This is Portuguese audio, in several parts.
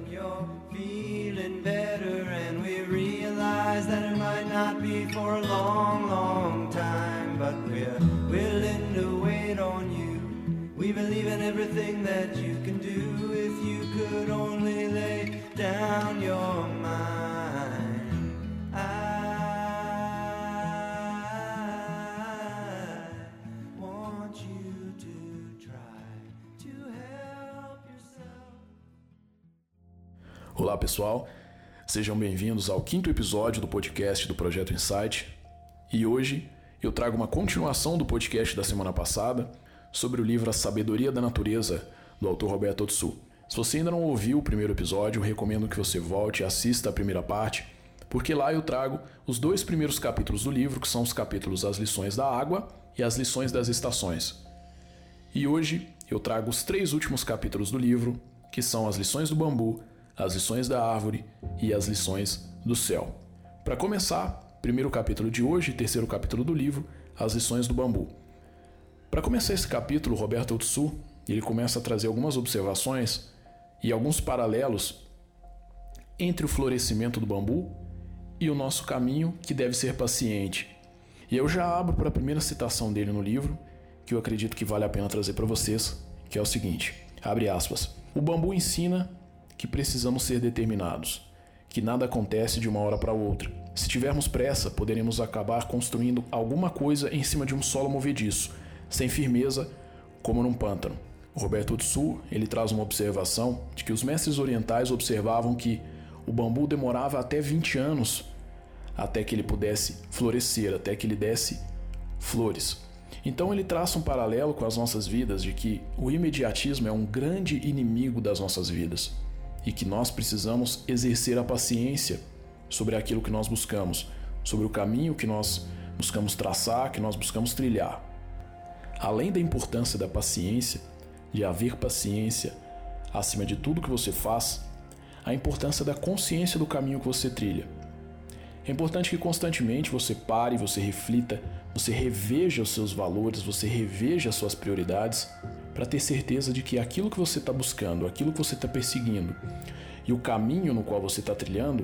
when you're feeling better and we realize that it might not be for a long, long time, but we're willing to wait on you. We believe in everything that you can do if you could only lay down your mind. I want you to try to help yourself. Olá pessoal, sejam bem-vindos ao 5º episódio do podcast do Projeto Insight. E hoje eu trago uma continuação do podcast da semana passada sobre o livro A Sabedoria da Natureza, do autor Roberto Otsu. Se você ainda não ouviu o primeiro episódio, eu recomendo que você volte e assista a primeira parte, porque lá eu trago os 2 primeiros capítulos do livro, que são os capítulos As Lições da Água e As Lições das Estações. E hoje eu trago os 3 últimos capítulos do livro, que são As Lições do Bambu, As Lições da Árvore e As Lições do Céu. Para começar, primeiro capítulo de hoje e terceiro capítulo do livro, As Lições do Bambu. Para começar esse capítulo, Roberto Otsu, ele começa a trazer algumas observações e alguns paralelos entre o florescimento do bambu e o nosso caminho, que deve ser paciente. E eu já abro para a primeira citação dele no livro, que eu acredito que vale a pena trazer para vocês, que é o seguinte, abre aspas, o bambu ensina que precisamos ser determinados, que nada acontece de uma hora para outra. Se tivermos pressa, poderemos acabar construindo alguma coisa em cima de um solo movediço, sem firmeza, como num pântano. O Roberto Otsu, ele traz uma observação de que os mestres orientais observavam que o bambu demorava até 20 anos até que ele pudesse florescer, até que ele desse flores. Então ele traça um paralelo com as nossas vidas de que o imediatismo é um grande inimigo das nossas vidas e que nós precisamos exercer a paciência sobre aquilo que nós buscamos, sobre o caminho que nós buscamos traçar, que nós buscamos trilhar. Além da importância da paciência, de haver paciência acima de tudo que você faz, a importância da consciência do caminho que você trilha. É importante que constantemente você pare, você reflita, você reveja os seus valores, você reveja as suas prioridades para ter certeza de que aquilo que você está buscando, aquilo que você está perseguindo e o caminho no qual você está trilhando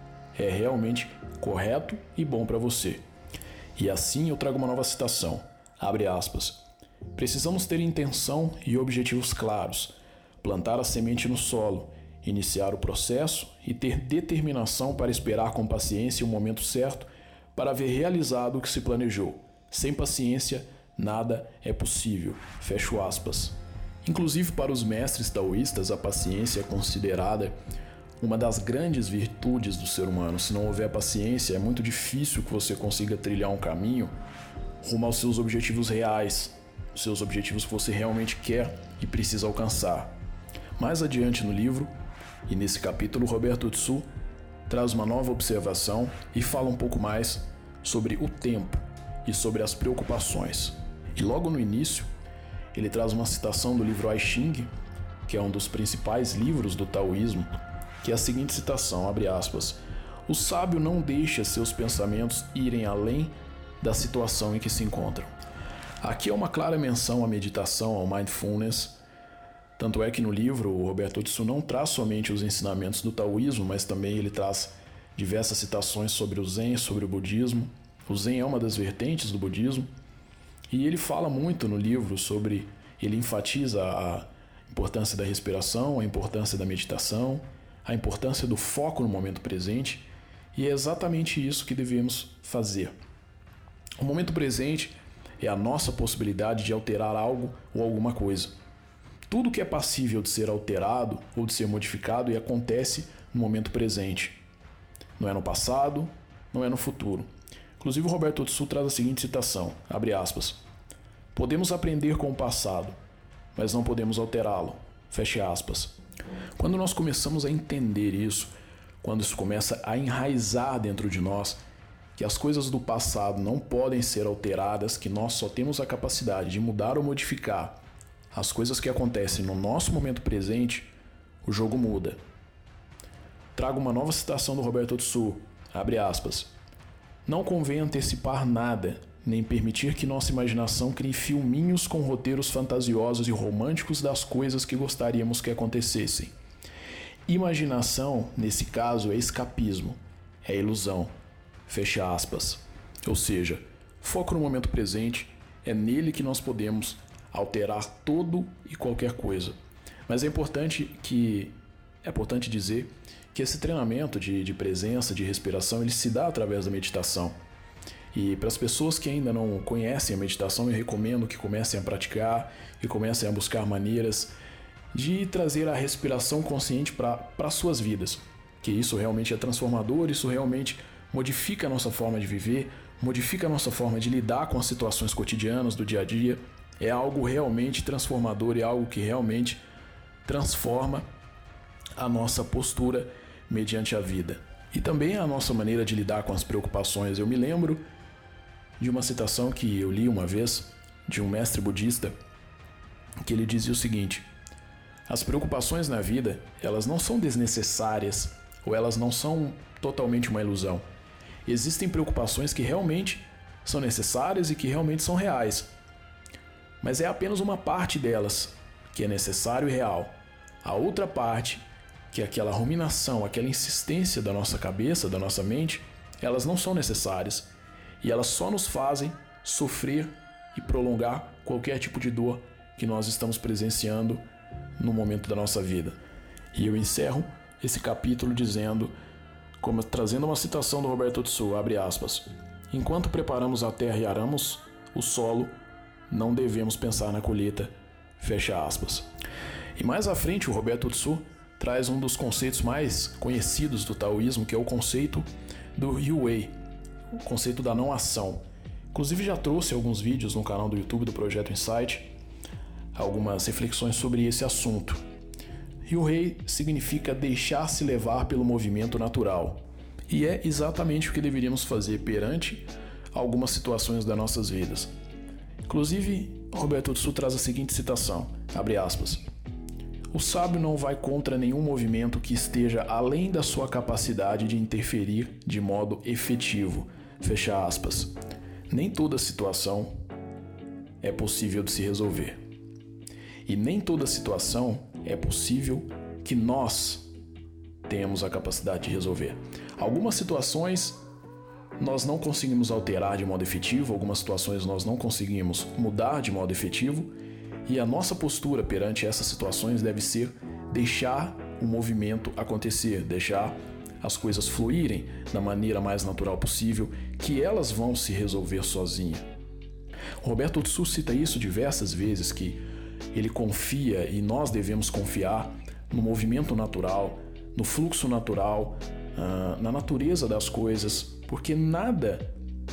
é realmente correto e bom para você. E assim eu trago uma nova citação, abre aspas, precisamos ter intenção e objetivos claros, plantar a semente no solo, iniciar o processo e ter determinação para esperar com paciência o momento certo para ver realizado o que se planejou. Sem paciência, nada é possível. Fecho aspas. Inclusive para os mestres taoístas, a paciência é considerada uma das grandes virtudes do ser humano. Se não houver paciência, é muito difícil que você consiga trilhar um caminho rumo aos seus objetivos reais, os seus objetivos que você realmente quer e precisa alcançar. Mais adiante no livro, e nesse capítulo, Roberto Otsu traz uma nova observação e fala um pouco mais sobre o tempo e sobre as preocupações. E logo no início, ele traz uma citação do livro I Ching, que é um dos principais livros do taoísmo, que é a seguinte citação, abre aspas, o sábio não deixa seus pensamentos irem além da situação em que se encontram. Aqui é uma clara menção à meditação, ao mindfulness. Tanto é que no livro o Roberto Otsu não traz somente os ensinamentos do taoísmo, mas também ele traz diversas citações sobre o Zen, sobre o budismo. O Zen é uma das vertentes do budismo. E ele fala muito no livro sobre, ele enfatiza a importância da respiração, a importância da meditação, a importância do foco no momento presente. E é exatamente isso que devemos fazer. O momento presente é a nossa possibilidade de alterar algo ou alguma coisa. Tudo que é passível de ser alterado ou de ser modificado e acontece no momento presente. Não é no passado, não é no futuro. Inclusive o Roberto Otsu traz a seguinte citação, abre aspas, podemos aprender com o passado, mas não podemos alterá-lo, fecha aspas. Quando nós começamos a entender isso, quando isso começa a enraizar dentro de nós, que as coisas do passado não podem ser alteradas, que nós só temos a capacidade de mudar ou modificar as coisas que acontecem no nosso momento presente, o jogo muda. Trago uma nova citação do Roberto Otsu, abre aspas. Não convém antecipar nada, nem permitir que nossa imaginação crie filminhos com roteiros fantasiosos e românticos das coisas que gostaríamos que acontecessem. Imaginação, nesse caso, é escapismo, é ilusão, fecha aspas. Ou seja, foco no momento presente, é nele que nós podemos alterar todo e qualquer coisa. Mas é importante dizer que esse treinamento de presença, de respiração, ele se dá através da meditação. E para as pessoas que ainda não conhecem a meditação, eu recomendo que comecem a praticar e comecem a buscar maneiras de trazer a respiração consciente para suas vidas. Que isso realmente é transformador, isso realmente modifica a nossa forma de viver, modifica a nossa forma de lidar com as situações cotidianas do dia a dia. É algo realmente transformador, é algo que realmente transforma a nossa postura mediante a vida. E também a nossa maneira de lidar com as preocupações. Eu me lembro de uma citação que eu li uma vez de um mestre budista, que ele dizia o seguinte: as preocupações na vida, elas não são desnecessárias ou elas não são totalmente uma ilusão. Existem preocupações que realmente são necessárias e que realmente são reais. Mas é apenas uma parte delas que é necessário e real. A outra parte, que é aquela ruminação, aquela insistência da nossa cabeça, da nossa mente, elas não são necessárias. E elas só nos fazem sofrer e prolongar qualquer tipo de dor que nós estamos presenciando no momento da nossa vida. E eu encerro esse capítulo trazendo uma citação do Roberto Tsu, abre aspas: enquanto preparamos a terra e aramos o solo, não devemos pensar na colheita, fecha aspas. E mais à frente o Roberto Tsu traz um dos conceitos mais conhecidos do taoísmo, que é o conceito do Yu-Wei, o conceito da não ação. Inclusive já trouxe alguns vídeos no canal do YouTube do Projeto Insight, algumas reflexões sobre esse assunto. Yu-Wei significa deixar-se levar pelo movimento natural. E é exatamente o que deveríamos fazer perante algumas situações das nossas vidas. Inclusive, Roberto Tsu traz a seguinte citação, abre aspas: o sábio não vai contra nenhum movimento que esteja além da sua capacidade de interferir de modo efetivo, fecha aspas. Nem toda situação é possível de se resolver. E nem toda situação é possível que nós tenhamos a capacidade de resolver. Algumas situações nós não conseguimos alterar de modo efetivo, algumas situações nós não conseguimos mudar de modo efetivo, e a nossa postura perante essas situações deve ser deixar o movimento acontecer, deixar as coisas fluírem da maneira mais natural possível, que elas vão se resolver sozinhas. Roberto Tsu cita isso diversas vezes, que ele confia e nós devemos confiar no movimento natural, no fluxo natural, na natureza das coisas, porque nada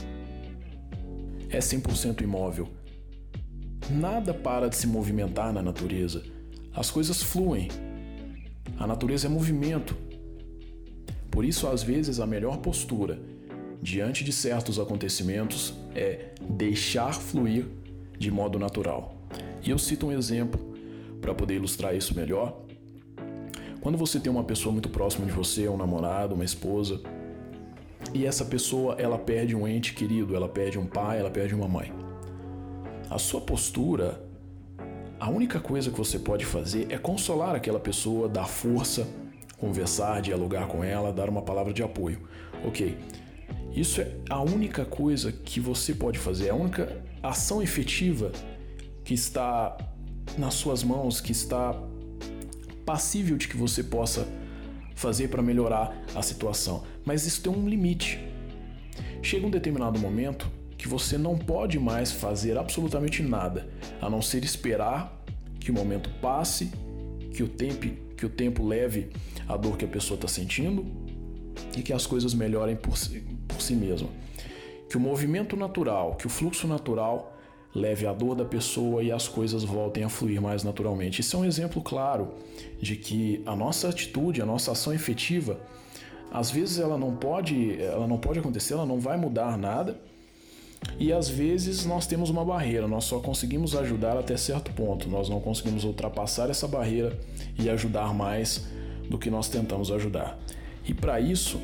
é 100% imóvel. Nada para de se movimentar na natureza. As coisas fluem. A natureza é movimento. Por isso, às vezes, a melhor postura diante de certos acontecimentos é deixar fluir de modo natural. E eu cito um exemplo para poder ilustrar isso melhor. Quando você tem uma pessoa muito próxima de você, um namorado, uma esposa, e essa pessoa ela perde um ente querido, ela perde um pai, ela perde uma mãe. A sua postura, a única coisa que você pode fazer é consolar aquela pessoa, dar força, conversar, dialogar com ela, dar uma palavra de apoio. Ok, isso é a única coisa que você pode fazer, a única ação efetiva que está nas suas mãos, que está passível de que você possa fazer para melhorar a situação. Mas isso tem um limite. Chega um determinado momento que você não pode mais fazer absolutamente nada, a não ser esperar que o momento passe, que o tempo leve a dor que a pessoa está sentindo e que as coisas melhorem por si mesma. Que o movimento natural, que o fluxo natural leve a dor da pessoa e as coisas voltem a fluir mais naturalmente. Isso é um exemplo claro de que a nossa atitude, a nossa ação efetiva, às vezes ela não pode acontecer, ela não vai mudar nada, e às vezes nós temos uma barreira, nós só conseguimos ajudar até certo ponto, nós não conseguimos ultrapassar essa barreira e ajudar mais do que nós tentamos ajudar. E para isso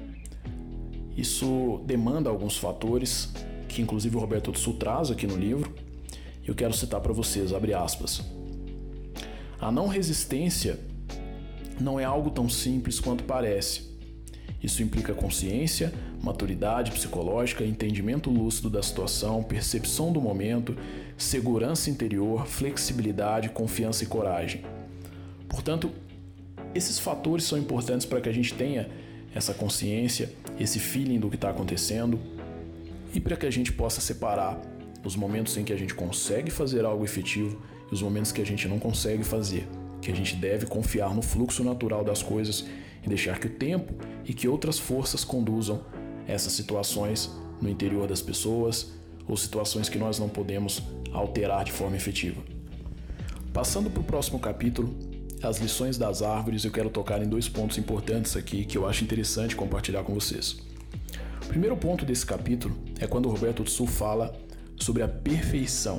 demanda alguns fatores que inclusive o Roberto Tsu traz aqui no livro, e eu quero citar para vocês, abre aspas: a não resistência não é algo tão simples quanto parece. Isso implica consciência, maturidade psicológica, entendimento lúcido da situação, percepção do momento, segurança interior, flexibilidade, confiança e coragem. Portanto, esses fatores são importantes para que a gente tenha essa consciência, esse feeling do que está acontecendo e para que a gente possa separar os momentos em que a gente consegue fazer algo efetivo e os momentos que a gente não consegue fazer, que a gente deve confiar no fluxo natural das coisas e deixar que o tempo e que outras forças conduzam essas situações no interior das pessoas ou situações que nós não podemos alterar de forma efetiva. Passando para o próximo capítulo, as lições das árvores, eu quero tocar em 2 pontos importantes aqui que eu acho interessante compartilhar com vocês. O primeiro ponto desse capítulo é quando o Roberto Tsu fala sobre a perfeição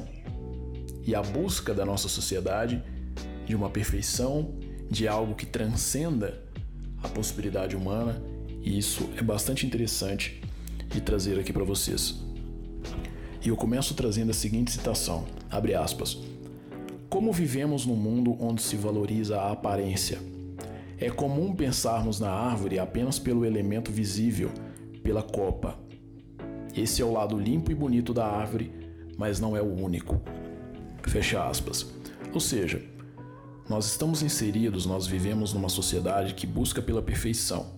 e a busca da nossa sociedade de uma perfeição, de algo que transcenda a possibilidade humana, e isso é bastante interessante de trazer aqui para vocês. E eu começo trazendo a seguinte citação, abre aspas: como vivemos num mundo onde se valoriza a aparência? É comum pensarmos na árvore apenas pelo elemento visível, pela copa. Esse é o lado limpo e bonito da árvore, mas não é o único. Fecha aspas. Ou seja, nós estamos inseridos, nós vivemos numa sociedade que busca pela perfeição,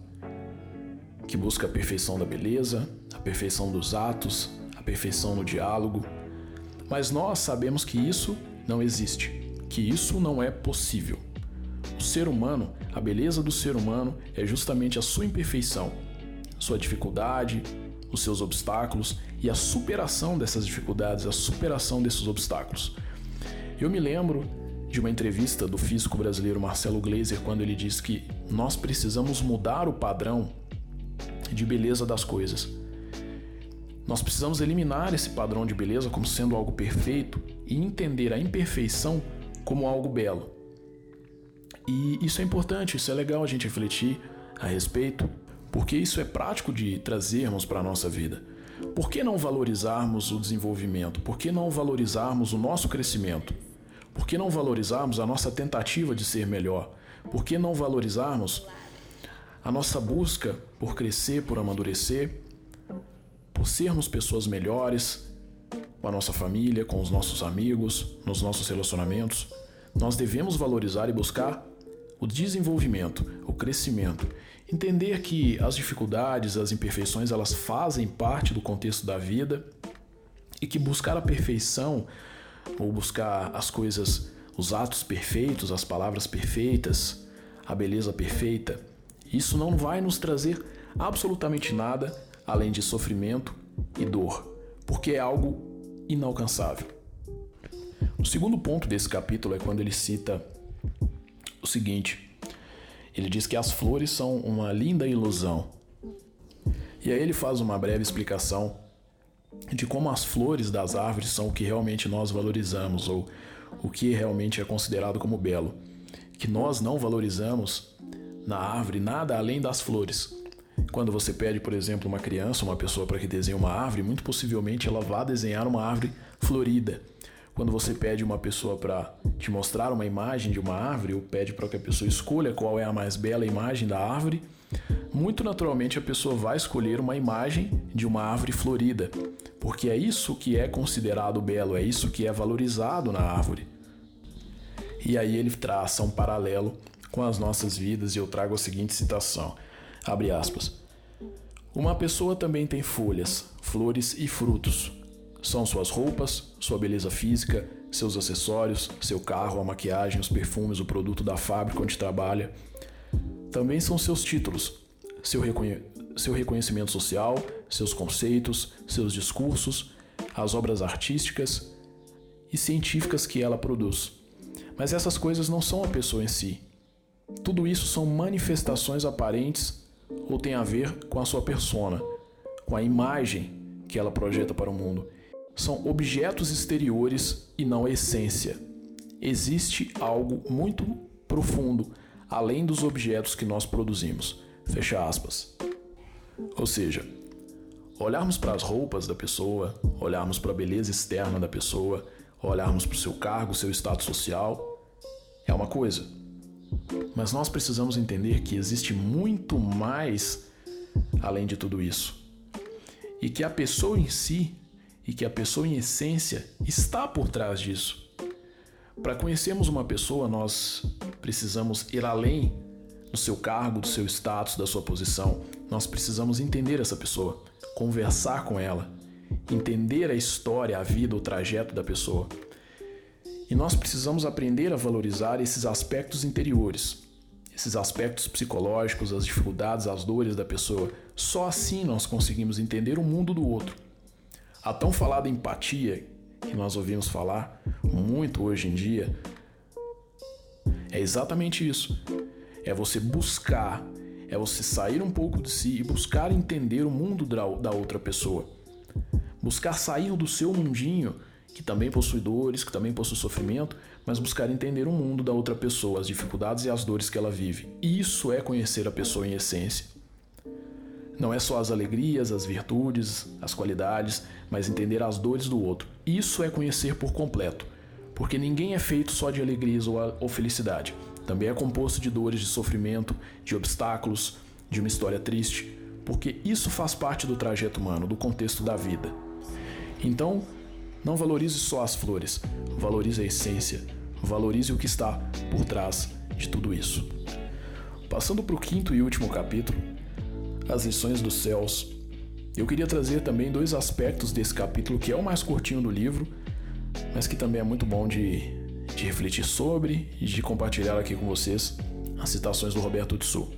que busca a perfeição da beleza, a perfeição dos atos, a perfeição no diálogo, mas nós sabemos que isso não existe, que isso não é possível. O ser humano, a beleza do ser humano é justamente a sua imperfeição, sua dificuldade, os seus obstáculos e a superação dessas dificuldades, a superação desses obstáculos. Eu me lembro de uma entrevista do físico brasileiro Marcelo Gleiser, quando ele diz que nós precisamos mudar o padrão de beleza das coisas. Nós precisamos eliminar esse padrão de beleza como sendo algo perfeito e entender a imperfeição como algo belo. E isso é importante, isso é legal a gente refletir a respeito, porque isso é prático de trazermos para a nossa vida. Por que não valorizarmos o desenvolvimento? Por que não valorizarmos o nosso crescimento? Por que não valorizarmos a nossa tentativa de ser melhor? Por que não valorizarmos a nossa busca por crescer, por amadurecer, por sermos pessoas melhores com a nossa família, com os nossos amigos, nos nossos relacionamentos? Nós devemos valorizar e buscar o desenvolvimento, o crescimento. Entender que as dificuldades, as imperfeições, elas fazem parte do contexto da vida e que buscar a perfeição ou buscar as coisas, os atos perfeitos, as palavras perfeitas, a beleza perfeita, isso não vai nos trazer absolutamente nada além de sofrimento e dor, porque é algo inalcançável. O segundo ponto desse capítulo é quando ele cita o seguinte: ele diz que as flores são uma linda ilusão. E aí ele faz uma breve explicação de como as flores das árvores são o que realmente nós valorizamos, ou o que realmente é considerado como belo. Que nós não valorizamos na árvore nada além das flores. Quando você pede, por exemplo, uma criança, uma pessoa para que desenhe uma árvore, muito possivelmente ela vai desenhar uma árvore florida. Quando você pede uma pessoa para te mostrar uma imagem de uma árvore, ou pede para que a pessoa escolha qual é a mais bela imagem da árvore, muito naturalmente a pessoa vai escolher uma imagem de uma árvore florida, porque é isso que é considerado belo, é isso que é valorizado na árvore. E aí ele traça um paralelo com as nossas vidas e eu trago a seguinte citação, abre aspas: uma pessoa também tem folhas, flores e frutos. São suas roupas, sua beleza física, seus acessórios, seu carro, a maquiagem, os perfumes, o produto da fábrica onde trabalha. Também são seus títulos, seu reconhecimento social, seus conceitos, seus discursos, as obras artísticas e científicas que ela produz. Mas essas coisas não são a pessoa em si. Tudo isso são manifestações aparentes ou tem a ver com a sua persona, com a imagem que ela projeta para o mundo. São objetos exteriores e não a essência. Existe algo muito profundo além dos objetos que nós produzimos. Fecha aspas. Ou seja, olharmos para as roupas da pessoa, olharmos para a beleza externa da pessoa, olharmos para o seu cargo, seu status social, é uma coisa. Mas nós precisamos entender que existe muito mais além de tudo isso. E que a pessoa em si, e que a pessoa em essência, está por trás disso. Para conhecermos uma pessoa, nós precisamos ir além do seu cargo, do seu status, da sua posição. Nós precisamos entender essa pessoa, conversar com ela, entender a história, a vida, o trajeto da pessoa. E nós precisamos aprender a valorizar esses aspectos interiores, esses aspectos psicológicos, as dificuldades, as dores da pessoa. Só assim nós conseguimos entender o mundo do outro. A tão falada empatia, que nós ouvimos falar muito hoje em dia, é exatamente isso. É você buscar, é você sair um pouco de si e buscar entender o mundo da outra pessoa. Buscar sair do seu mundinho, que também possui dores, que também possui sofrimento, mas buscar entender o mundo da outra pessoa, as dificuldades e as dores que ela vive. Isso é conhecer a pessoa em essência. Não é só as alegrias, as virtudes, as qualidades, mas entender as dores do outro. Isso é conhecer por completo, porque ninguém é feito só de alegrias ou felicidade. Também é composto de dores, de sofrimento, de obstáculos, de uma história triste, porque isso faz parte do trajeto humano, do contexto da vida. Então, não valorize só as flores, valorize a essência, valorize o que está por trás de tudo isso. Passando para o 5º e último capítulo, as lições dos céus, eu queria trazer também 2 aspectos desse capítulo, que é o mais curtinho do livro, mas que também é muito bom de refletir sobre e de compartilhar aqui com vocês as citações do Roberto Tsu.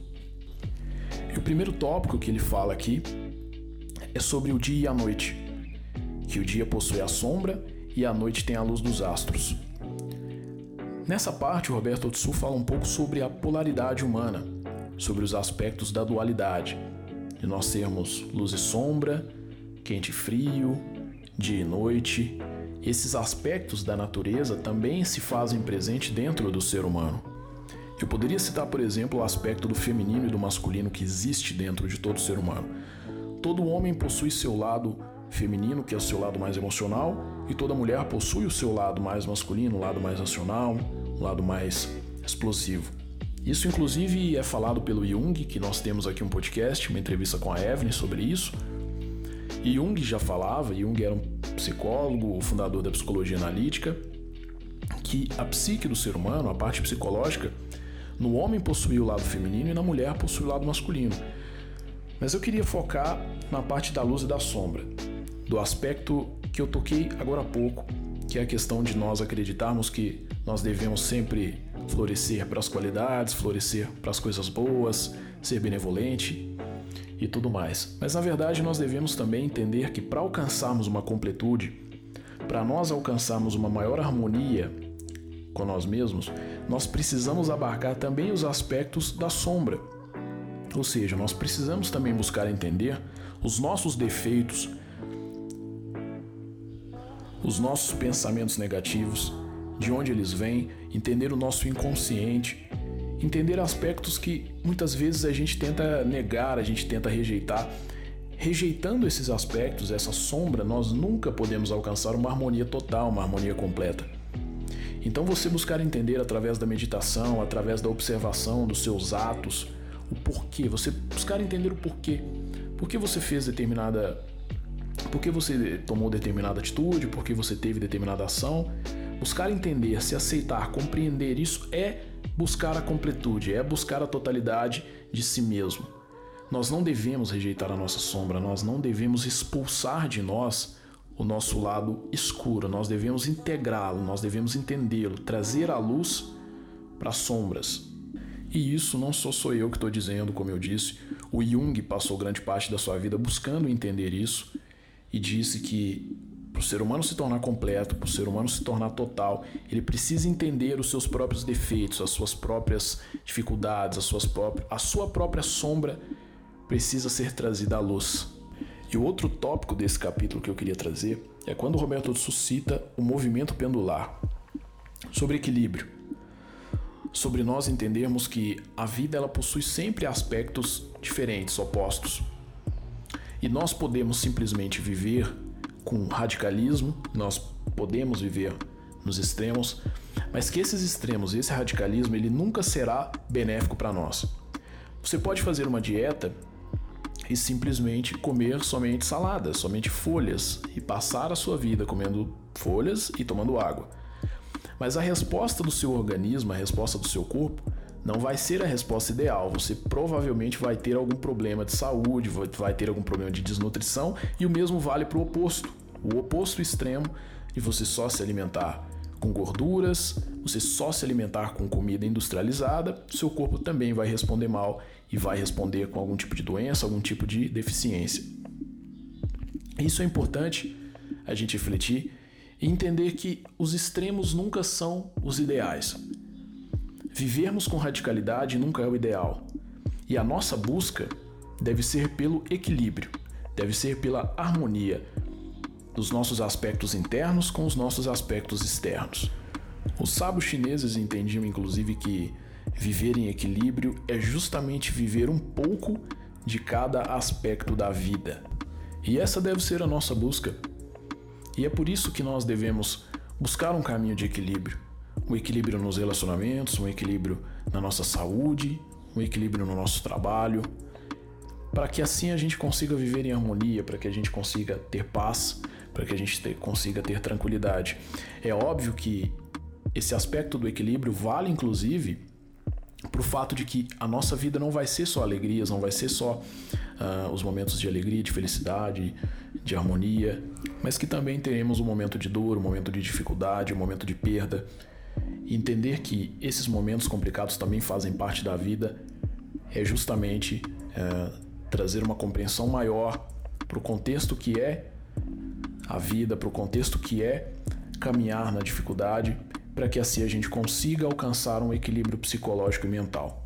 E o primeiro tópico que ele fala aqui é sobre o dia e a noite, que o dia possui a sombra e a noite tem a luz dos astros. Nessa parte, o Roberto Tsu fala um pouco sobre a polaridade humana, sobre os aspectos da dualidade, de nós sermos luz e sombra, quente e frio, dia e noite. Esses aspectos da natureza também se fazem presente dentro do ser humano. Eu poderia citar, por exemplo, o aspecto do feminino e do masculino que existe dentro de todo ser humano. Todo homem possui seu lado feminino, que é o seu lado mais emocional, e toda mulher possui o seu lado mais masculino, o lado mais racional, o lado mais explosivo. Isso, inclusive, é falado pelo Jung, que nós temos aqui um podcast, uma entrevista com a Evelyn sobre isso. E Jung já falava, Jung era um psicólogo, o fundador da psicologia analítica, que a psique do ser humano, a parte psicológica, no homem possui o lado feminino e na mulher possui o lado masculino. Mas eu queria focar na parte da luz e da sombra, do aspecto que eu toquei agora há pouco, que é a questão de nós acreditarmos que nós devemos sempre florescer para as qualidades, florescer para as coisas boas, ser benevolente e tudo mais. Mas na verdade nós devemos também entender que para alcançarmos uma completude, para nós alcançarmos uma maior harmonia com nós mesmos, nós precisamos abarcar também os aspectos da sombra. Ou seja, nós precisamos também buscar entender os nossos defeitos, os nossos pensamentos negativos, de onde eles vêm, entender o nosso inconsciente, entender aspectos que muitas vezes a gente tenta negar, a gente tenta rejeitar. Rejeitando esses aspectos, essa sombra, nós nunca podemos alcançar uma harmonia total, uma harmonia completa. Então você buscar entender através da meditação, através da observação dos seus atos, o porquê, você buscar entender o porquê. Por que você fez por que você tomou determinada atitude, por que você teve determinada ação. Buscar entender, se aceitar, compreender, isso é buscar a completude, é buscar a totalidade de si mesmo. Nós não devemos rejeitar a nossa sombra, nós não devemos expulsar de nós o nosso lado escuro, nós devemos integrá-lo, nós devemos entendê-lo, trazer a luz para as sombras. E isso não sou eu que estou dizendo, como eu disse, o Jung passou grande parte da sua vida buscando entender isso e disse que para o ser humano se tornar completo, para o ser humano se tornar total, ele precisa entender os seus próprios defeitos, as suas próprias dificuldades, a sua própria sombra precisa ser trazida à luz. E o outro tópico desse capítulo que eu queria trazer é quando o Roberto suscita o movimento pendular, sobre equilíbrio, sobre nós entendermos que a vida ela possui sempre aspectos diferentes, opostos. E nós podemos simplesmente viver com radicalismo, nós podemos viver nos extremos, mas que esses extremos, esse radicalismo, ele nunca será benéfico para nós. Você pode fazer uma dieta e simplesmente comer somente saladas, somente folhas e passar a sua vida comendo folhas e tomando água. Mas a resposta do seu organismo, a resposta do seu corpo, não vai ser a resposta ideal. Você provavelmente vai ter algum problema de saúde, vai ter algum problema de desnutrição, e o mesmo vale para o oposto extremo de você só se alimentar com gorduras, você só se alimentar com comida industrializada, seu corpo também vai responder mal e vai responder com algum tipo de doença, algum tipo de deficiência. Isso é importante a gente refletir e entender que os extremos nunca são os ideais. Vivermos com radicalidade nunca é o ideal. E a nossa busca deve ser pelo equilíbrio, deve ser pela harmonia dos nossos aspectos internos com os nossos aspectos externos. Os sábios chineses entendiam, inclusive, que viver em equilíbrio é justamente viver um pouco de cada aspecto da vida. E essa deve ser a nossa busca. E é por isso que nós devemos buscar um caminho de equilíbrio. Um equilíbrio nos relacionamentos, um equilíbrio na nossa saúde, um equilíbrio no nosso trabalho, para que assim a gente consiga viver em harmonia, para que a gente consiga ter paz, para que a gente consiga ter tranquilidade. É óbvio que esse aspecto do equilíbrio vale, inclusive, para o fato de que a nossa vida não vai ser só alegrias, não vai ser só os momentos de alegria, de felicidade, de harmonia, mas que também teremos um momento de dor, um momento de dificuldade, um momento de perda. E entender que esses momentos complicados também fazem parte da vida é justamente trazer uma compreensão maior para o contexto que é a vida, para o contexto que é caminhar na dificuldade, para que assim a gente consiga alcançar um equilíbrio psicológico e mental.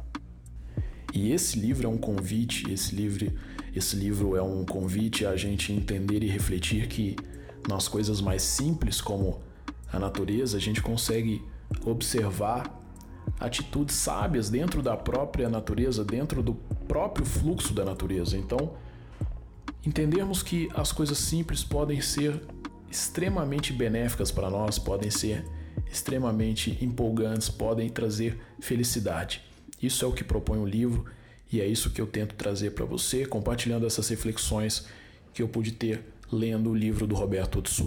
E esse livro é um convite, esse livro é um convite a gente entender e refletir que nas coisas mais simples como a natureza, a gente consegue observar atitudes sábias dentro da própria natureza, dentro do próprio fluxo da natureza. Então, entendermos que as coisas simples podem ser extremamente benéficas para nós, podem ser extremamente empolgantes, podem trazer felicidade. Isso é o que propõe o livro e é isso que eu tento trazer para você, compartilhando essas reflexões que eu pude ter lendo o livro do Roberto Otsu.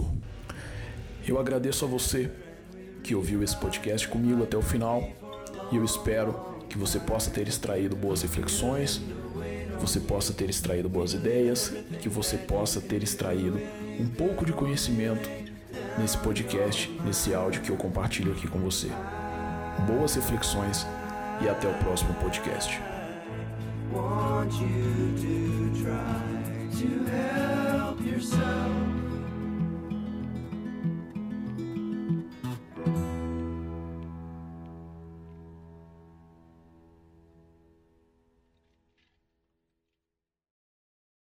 Eu agradeço a você que ouviu esse podcast comigo até o final e eu espero que você possa ter extraído boas reflexões, que você possa ter extraído boas ideias e que você possa ter extraído um pouco de conhecimento nesse podcast, nesse áudio que eu compartilho aqui com você. Boas reflexões e até o próximo podcast. Want you to try to help yourself.